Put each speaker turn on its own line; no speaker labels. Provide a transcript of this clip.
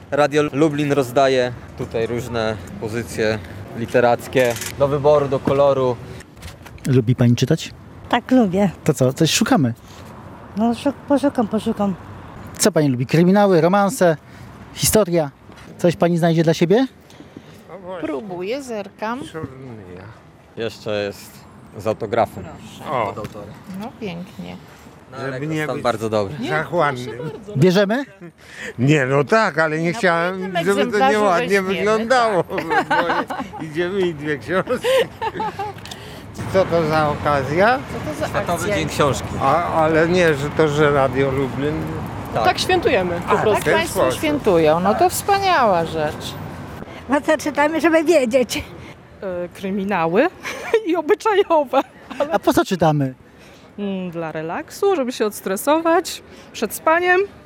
Radio Lublin rozdaje tutaj różne pozycje literackie do wyboru, do koloru.
Lubi pani czytać?
Tak, lubię.
To co, coś szukamy?
No poszukam.
Co pani lubi? Kryminały, romanse, historia? Coś pani znajdzie dla siebie?
Próbuję, zerkam.
Jeszcze jest z autografem.
O,
Od autora.
No pięknie.
żeby nie być
bardzo dobry.
zachłannym.
Bierzemy?
Nie, no tak, ale nie chciałem,
jednym
żeby to
egzemplarzu
nieładnie
weźmiemy,
wyglądało. Bo idziemy i dwie książki. Co to za okazja?
Co to za
Światowy
akcja?
Dzień Książki.
Ale nie, że Radio Lublin.
Tak świętujemy po prostu.
Tak
ten
Państwo
sposób.
świętują, no to wspaniała rzecz.
No to czytamy, żeby wiedzieć.
Kryminały i obyczajowe.
A po co czytamy?
Dla relaksu, żeby się odstresować przed spaniem.